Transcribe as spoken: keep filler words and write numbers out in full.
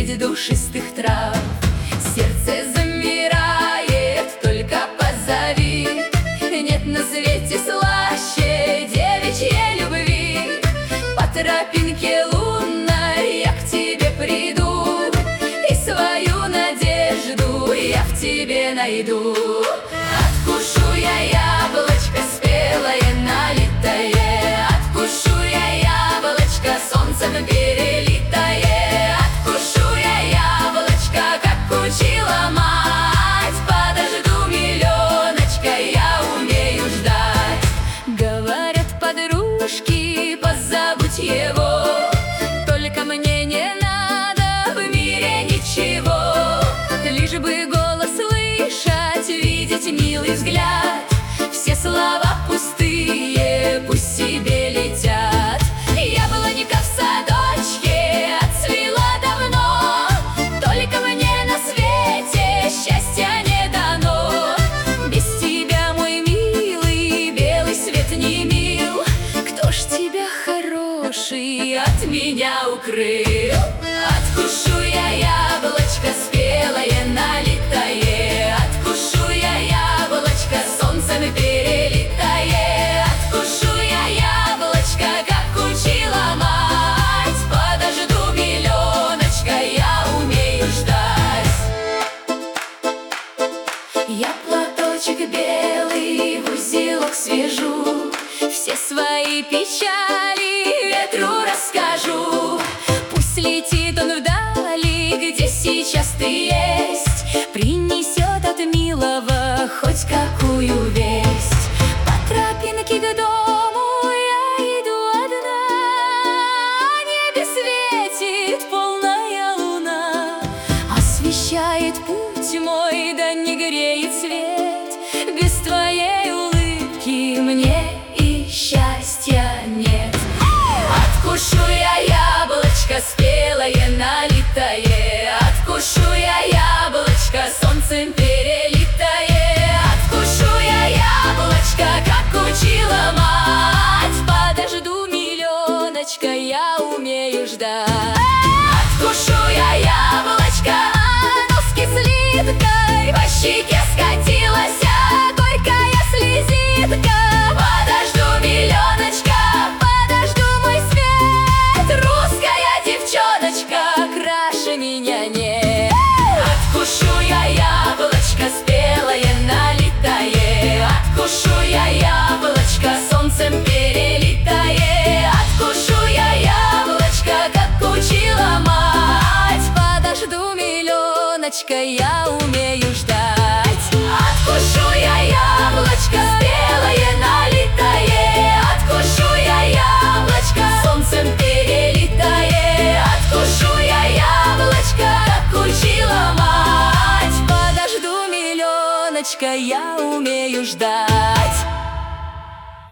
средь душистых трав. Сердце замирает, только позови. Нет на свете слаще девичьей любви. По тропинке лунной я к тебе приду, и свою надежду я в тебе найду. Откушу я яблочко спелое, налитое, откушу я яблочко солнцем перелитое, откушу я яблочко, как учила мать. Подожду, миллионочка, я умею ждать. Говорят подружки, позабудь его, только мне не надо в мире ничего. Лишь бы голос слышать, видеть милый взгляд. Все слова пустые, пусть себе летят. Яблонька в садочке отцвела давно, только мне на свете счастья не дано. Без тебя, мой милый, белый свет не мил. Кто ж тебя, хороший, от меня укрыл? Откушу я яблочко спелое, налитое, откушу я яблочко солнцем перелитое, откушу я яблочко, как учила мать. Подожду, миллионочка, я умею ждать. Я платочек белый в узелок свяжу, все свои печали ветру расскажу. Пусть летит он вдали, где сейчас ты есть, принесет от милого хоть какую весть. По тропинке к дому я иду одна, небе светит полная луна, освещает путь мой, да не греет свет. Без твоей улыбки мне и счастья нет. Откушу я яблочко спелое, налитое, откушу я яблочко солнцем перелитое, откушу я яблочко, как учила мать. Подожду, миллионочка, я умею ждать.